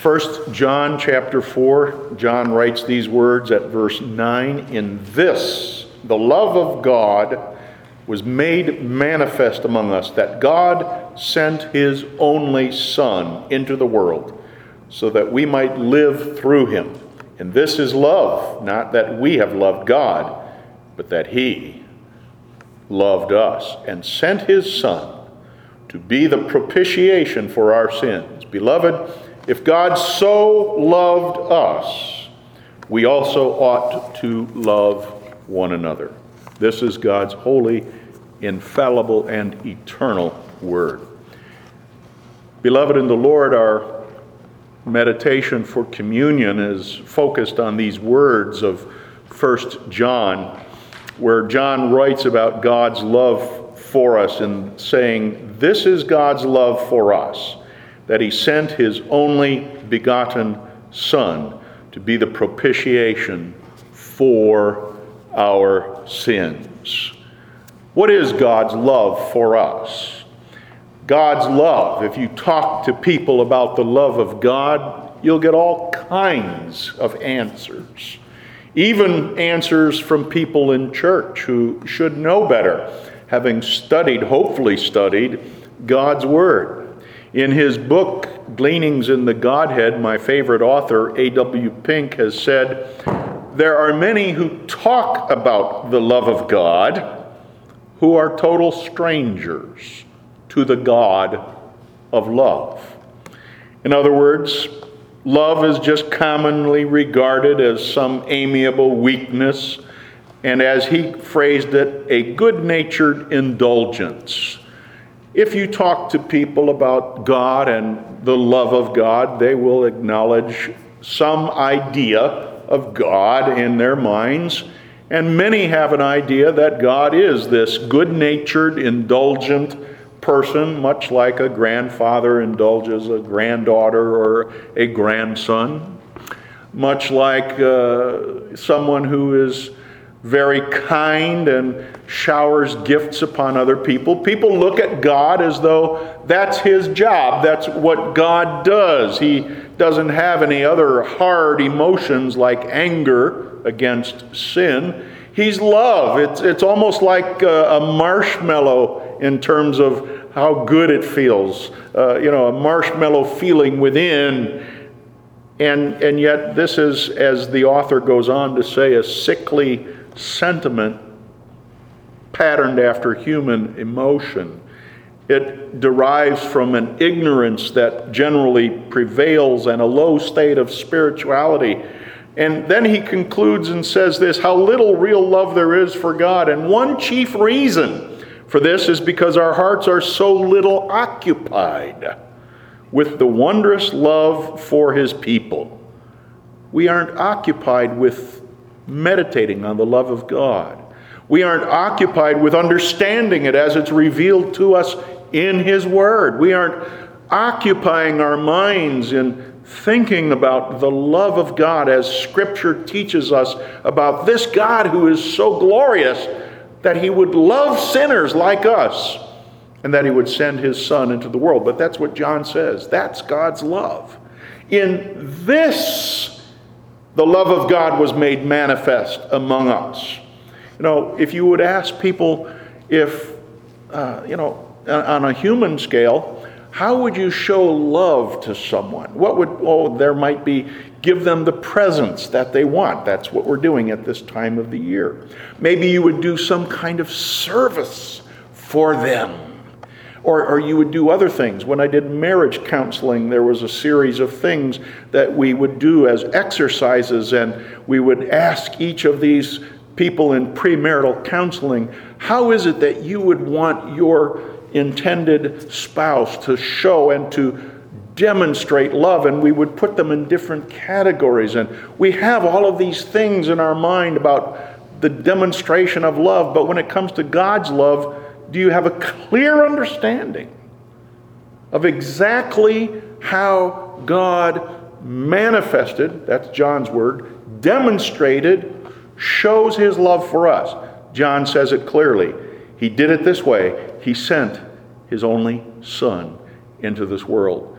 1 John chapter 4, John writes these words at verse 9, "In this, the love of God was made manifest among us, that God sent his only Son into the world, so that we might live through him. And this is love, not that we have loved God, but that he loved us and sent his Son to be the propitiation for our sins. Beloved, if God so loved us, we also ought to love one another." This is God's holy, infallible, and eternal word. Beloved in the Lord, our meditation for communion is focused on these words of 1 John, where John writes about God's love for us and saying, "This is God's love for us, that he sent his only begotten Son to be the propitiation for our sins." What is God's love for us? God's love, if you talk to people about the love of God, you'll get all kinds of answers. Even answers from people in church who should know better, having hopefully studied, God's Word. In his book, Gleanings in the Godhead, my favorite author, A.W. Pink, has said, "There are many who talk about the love of God who are total strangers to the God of love." In other words, love is just commonly regarded as some amiable weakness, and as he phrased it, a good-natured indulgence. If you talk to people about God and the love of God, they will acknowledge some idea of God in their minds, and many have an idea that God is this good-natured, indulgent person, much like a grandfather indulges a granddaughter or a grandson, much like someone who is very kind and showers gifts upon other people. People look at God as though that's his job. That's what God does. He doesn't have any other hard emotions like anger against sin. He's love. It's almost like a marshmallow in terms of how good it feels. A marshmallow feeling within. And yet this is, as the author goes on to say, a sickly sentiment patterned after human emotion. It derives from an ignorance that generally prevails and a low state of spirituality. And then he concludes and says this, how little real love there is for God. And one chief reason for this is because our hearts are so little occupied with the wondrous love for his people. We aren't occupied with meditating on the love of God. We aren't occupied with understanding it as it's revealed to us in his word. We aren't occupying our minds in thinking about the love of God as Scripture teaches us about this God who is so glorious that he would love sinners like us and that he would send his Son into the world. But that's what John says. That's God's love. In this, the love of God was made manifest among us. If you would ask people if, on a human scale, how would you show love to someone? There might be, give them the presents that they want. That's what we're doing at this time of the year. Maybe you would do some kind of service for them. Or you would do other things. When I did marriage counseling, there was a series of things that we would do as exercises, and we would ask each of these people in premarital counseling, how is it that you would want your intended spouse to show and to demonstrate love? And we would put them in different categories. And we have all of these things in our mind about the demonstration of love. But when it comes to God's love, do you have a clear understanding of exactly how God manifested, that's John's word, demonstrated, shows his love for us? John says it clearly. He did it this way. He sent his only Son into this world.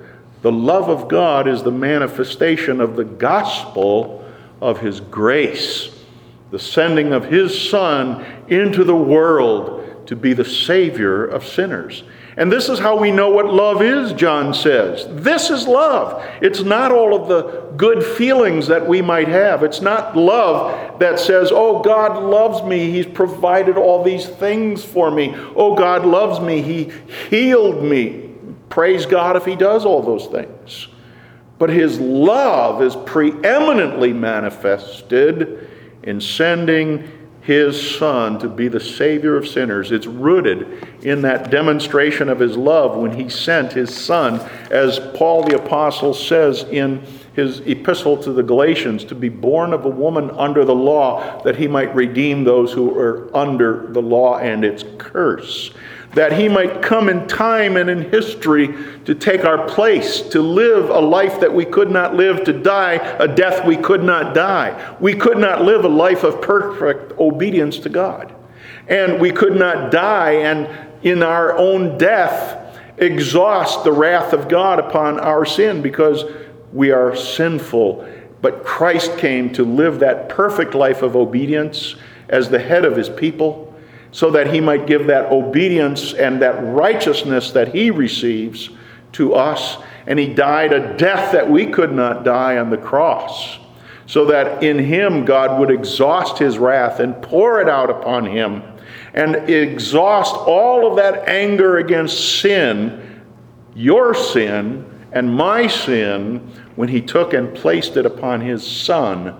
The love of God is the manifestation of the gospel of His grace, the sending of His Son into the world to be the Savior of sinners. And this is how we know what love is, John says. This is love. It's not all of the good feelings that we might have. It's not love that says, oh, God loves me. He's provided all these things for me. Oh, God loves me. He healed me. Praise God if He does all those things. But His love is preeminently manifested in sending His Son to be the Savior of sinners. It's rooted in that demonstration of His love when He sent His Son, as Paul the Apostle says in his epistle to the Galatians, to be born of a woman under the law, that He might redeem those who are under the law and its curse. That He might come in time and in history to take our place, to live a life that we could not live, to die a death we could not die. We could not live a life of perfect obedience to God. And we could not die and in our own death exhaust the wrath of God upon our sin, because we are sinful. But Christ came to live that perfect life of obedience as the head of His people, so that He might give that obedience and that righteousness that He receives to us. And He died a death that we could not die on the cross, so that in Him God would exhaust His wrath and pour it out upon Him, and exhaust all of that anger against sin, your sin and my sin, when He took and placed it upon His Son,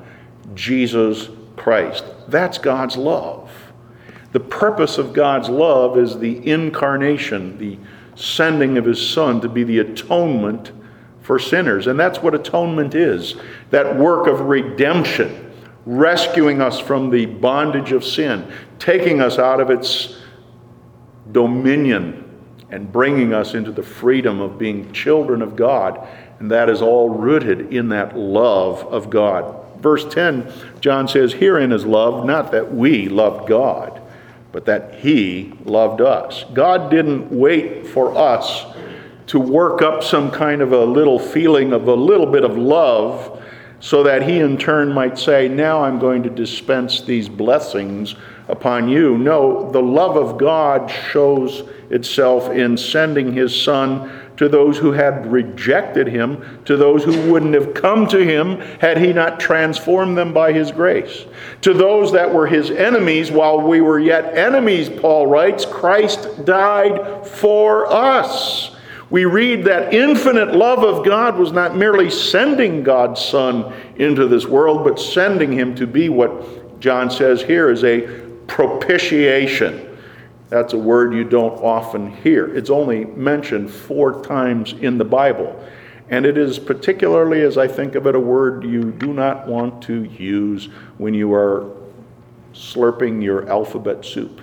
Jesus Christ. That's God's love. The purpose of God's love is the incarnation, the sending of His Son to be the atonement for sinners. And that's what atonement is, that work of redemption, rescuing us from the bondage of sin, taking us out of its dominion and bringing us into the freedom of being children of God. And that is all rooted in that love of God. Verse 10, John says, herein is love, not that we loved God, but that He loved us. God didn't wait for us to work up some kind of a little feeling of a little bit of love, so that He in turn might say, now I'm going to dispense these blessings upon you. No, the love of God shows itself in sending His Son to those who had rejected Him, to those who wouldn't have come to Him had He not transformed them by His grace. To those that were His enemies, while we were yet enemies, Paul writes, Christ died for us. We read that infinite love of God was not merely sending God's Son into this world, but sending Him to be what John says here is a propitiation. That's a word you don't often hear. It's only mentioned 4 times in the Bible. And it is, particularly as I think of it, a word you do not want to use when you are slurping your alphabet soup.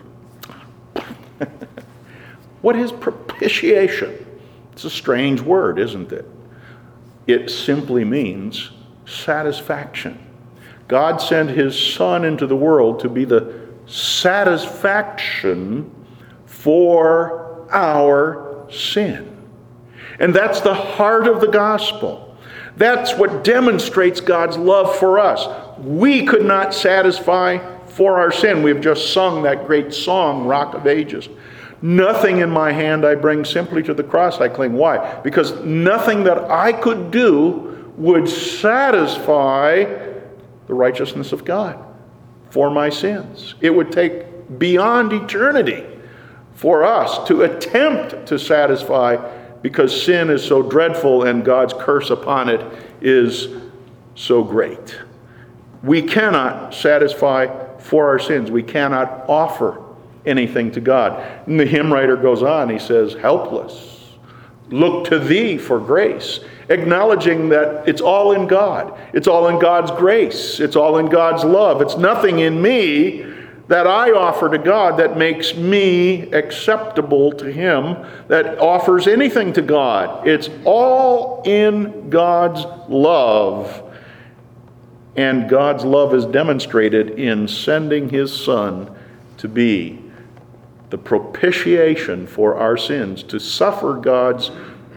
What is propitiation? It's a strange word, isn't it? It simply means satisfaction. God sent His Son into the world to be the satisfaction for our sin. And that's the heart of the gospel. That's what demonstrates God's love for us. We could not satisfy for our sin. We've just sung that great song, Rock of Ages. Nothing in my hand I bring, simply to the cross I cling. Why? Because nothing that I could do would satisfy the righteousness of God for my sins. It would take beyond eternity for us to attempt to satisfy, because sin is so dreadful and God's curse upon it is so great. We cannot satisfy for our sins. We cannot offer anything to God. And the hymn writer goes on, he says, helpless, look to Thee for grace, acknowledging that it's all in God. It's all in God's grace. It's all in God's love. It's nothing in me that I offer to God that makes me acceptable to Him, that offers anything to God. It's all in God's love. And God's love is demonstrated in sending His Son to be the propitiation for our sins, to suffer God's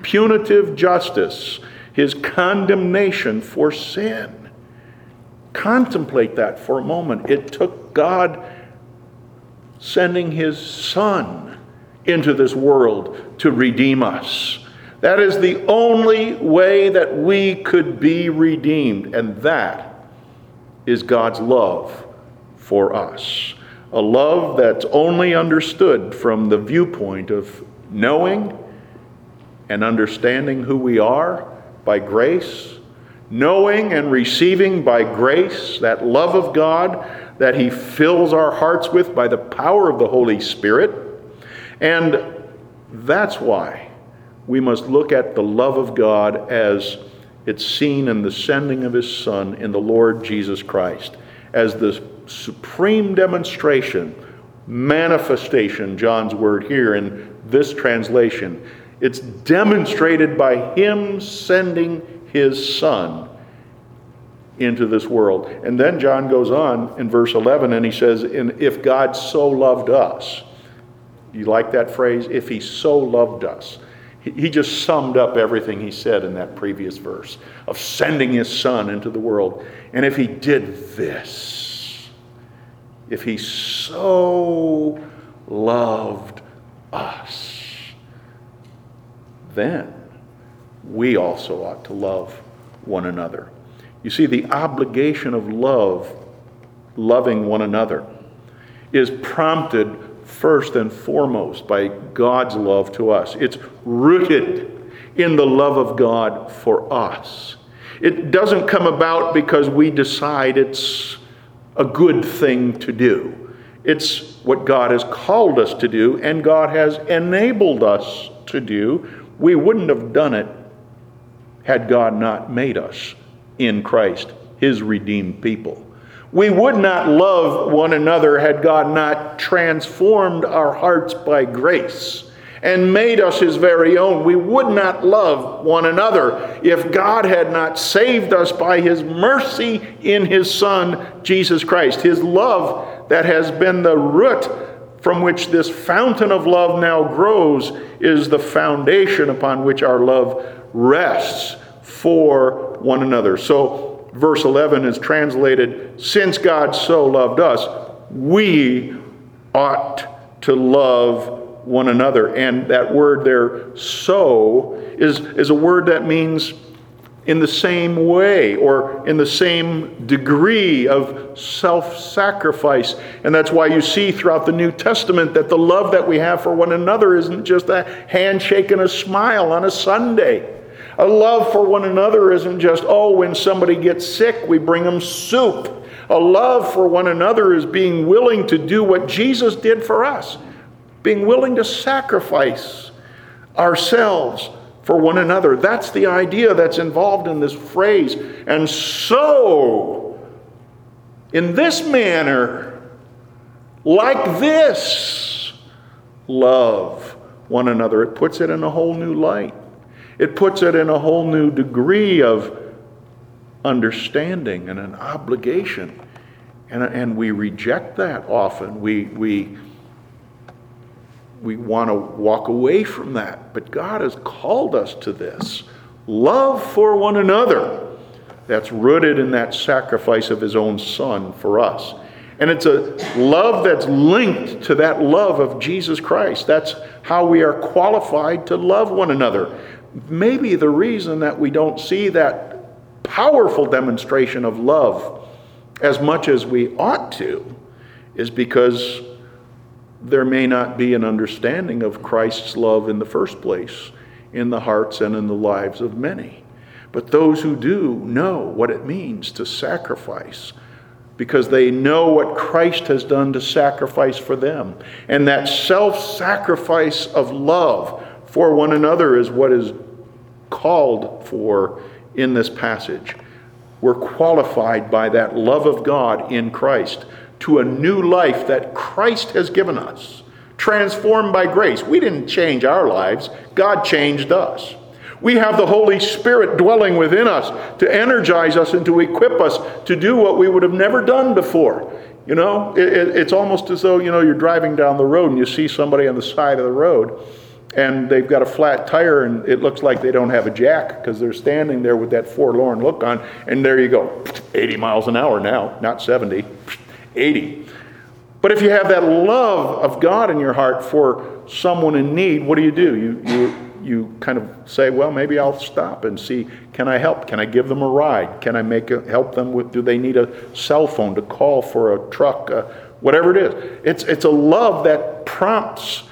punitive justice, his condemnation for sin. Contemplate that for a moment. It took God sending his Son into this world to redeem us. That is the only way that we could be redeemed, and that is God's love for us. A love that's only understood from the viewpoint of knowing and understanding who we are by grace, knowing and receiving by grace that love of God that he fills our hearts with by the power of the Holy Spirit. And that's why we must look at the love of God as it's seen in the sending of his Son in the Lord Jesus Christ, as the supreme demonstration, manifestation, John's word here in this translation. It's demonstrated by him sending his Son into this world. And then John goes on in verse 11 and he says, if God so loved us. You like that phrase? If he so loved us. He just summed up everything he said in that previous verse of sending his Son into the world. And if he did this, if he so loved us, then we also ought to love one another. You see, the obligation of loving one another, is prompted first and foremost by God's love to us. It's rooted in the love of God for us. It doesn't come about because we decide it's a good thing to do. It's what God has called us to do, and God has enabled us to do. We wouldn't have done it had God not made us in Christ, his redeemed people. We would not love one another had God not transformed our hearts by grace and made us his very own. We would not love one another if God had not saved us by his mercy in his Son, Jesus Christ. His love that has been the root from which this fountain of love now grows is the foundation upon which our love rests for one another. So verse 11 is translated, since God so loved us, we ought to love one another. And that word there, so, is a word that means in the same way or in the same degree of self-sacrifice. And that's why you see throughout the New Testament that the love that we have for one another isn't just a handshake and a smile on a Sunday. A love for one another isn't just, when somebody gets sick, we bring them soup. A love for one another is being willing to do what Jesus did for us. Being willing to sacrifice ourselves for one another. That's the idea that's involved in this phrase. And so, in this manner, like this, love one another. It puts it in a whole new light. It puts it in a whole new degree of understanding and an obligation. And we reject that often. We want to walk away from that. But God has called us to this. Love for one another. That's rooted in that sacrifice of his own Son for us. And it's a love that's linked to that love of Jesus Christ. That's how we are qualified to love one another. Maybe the reason that we don't see that powerful demonstration of love as much as we ought to is because there may not be an understanding of Christ's love in the first place in the hearts and in the lives of many. But those who do know what it means to sacrifice because they know what Christ has done to sacrifice for them. And that self-sacrifice of love for one another is what is called for in this passage. We're qualified by that love of God in Christ to a new life that Christ has given us, transformed by grace. We didn't change our lives. God changed us. We have the Holy Spirit dwelling within us to energize us and to equip us to do what we would have never done before. You know, it's almost as though, you're driving down the road and you see somebody on the side of the road and they've got a flat tire, and it looks like they don't have a jack because they're standing there with that forlorn look on, and there you go, 80 miles an hour now, not 70, 80. But if you have that love of God in your heart for someone in need, what do? You kind of say, well, maybe I'll stop and see, can I help? Can I give them a ride? Can I help them with, do they need a cell phone to call for a truck? Whatever it is. It's a love that prompts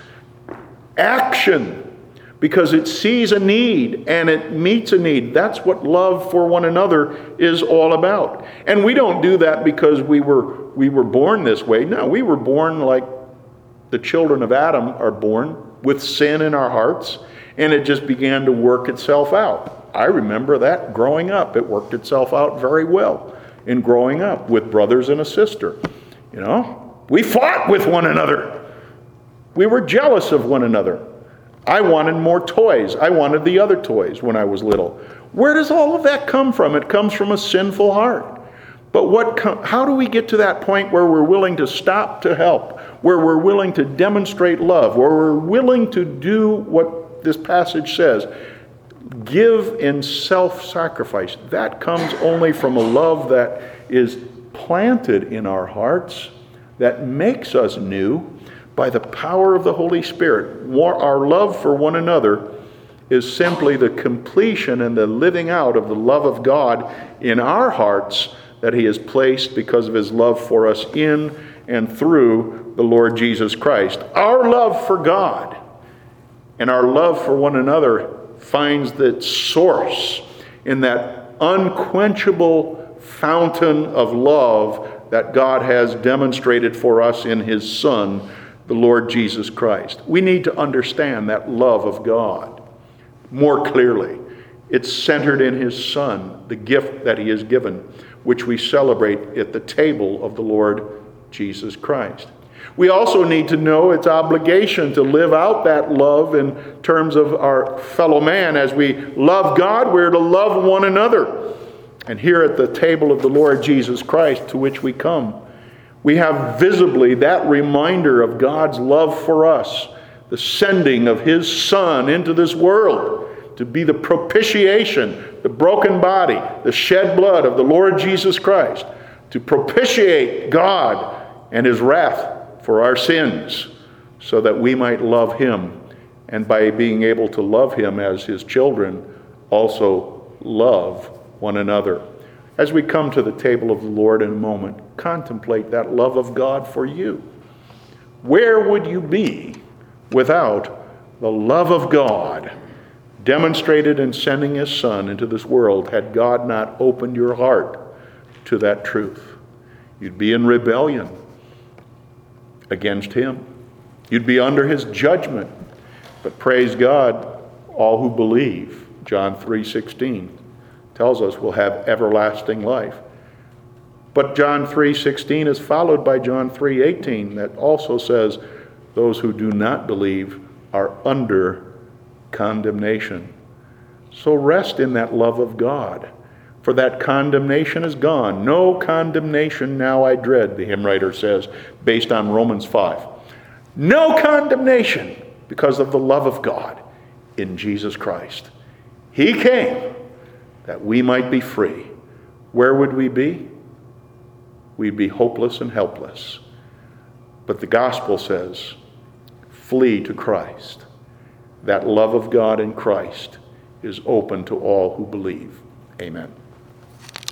action because it sees a need and it meets a need. That's what love for one another is all about. And we don't do that because we were born this way. No, we were born like the children of Adam are born, with sin in our hearts, and it just began to work itself out. I remember that growing up. It worked itself out very well in growing up with brothers and a sister. You know, we fought with one another. We were jealous of one another. I wanted more toys. I wanted the other toys when I was little. Where does all of that come from? It comes from a sinful heart. But how do we get to that point where we're willing to stop to help, where we're willing to demonstrate love, where we're willing to do what this passage says, give in self-sacrifice? That comes only from a love that is planted in our hearts, that makes us new by the power of the Holy Spirit. Our love for one another is simply the completion and the living out of the love of God in our hearts that He has placed because of His love for us in and through the Lord Jesus Christ. Our love for God and our love for one another finds its source in that unquenchable fountain of love that God has demonstrated for us in His Son, the Lord Jesus Christ. We need to understand that love of God more clearly. It's centered in His Son, the gift that He has given, which we celebrate at the table of the Lord Jesus Christ. We also need to know its obligation to live out that love in terms of our fellow man. As we love God, we're to love one another. And here at the table of the Lord Jesus Christ, to which we come, we have visibly that reminder of God's love for us, the sending of His Son into this world to be the propitiation, the broken body, the shed blood of the Lord Jesus Christ, to propitiate God and His wrath for our sins, so that we might love Him, and by being able to love Him as His children, also love one another. As we come to the table of the Lord in a moment, contemplate that love of God for you. Where would you be without the love of God demonstrated in sending His Son into this world had God not opened your heart to that truth? You'd be in rebellion against Him. You'd be under His judgment. But praise God, all who believe, John 3:16 tells us, will have everlasting life. But John 3:16 is followed by John 3:18 that also says those who do not believe are under condemnation. So rest in that love of God, for that condemnation is gone. No condemnation now I dread, the hymn writer says, based on Romans 5. No condemnation because of the love of God in Jesus Christ. He came that we might be free. Where would we be? We'd be hopeless and helpless. But the gospel says, flee to Christ. That love of God in Christ is open to all who believe. Amen.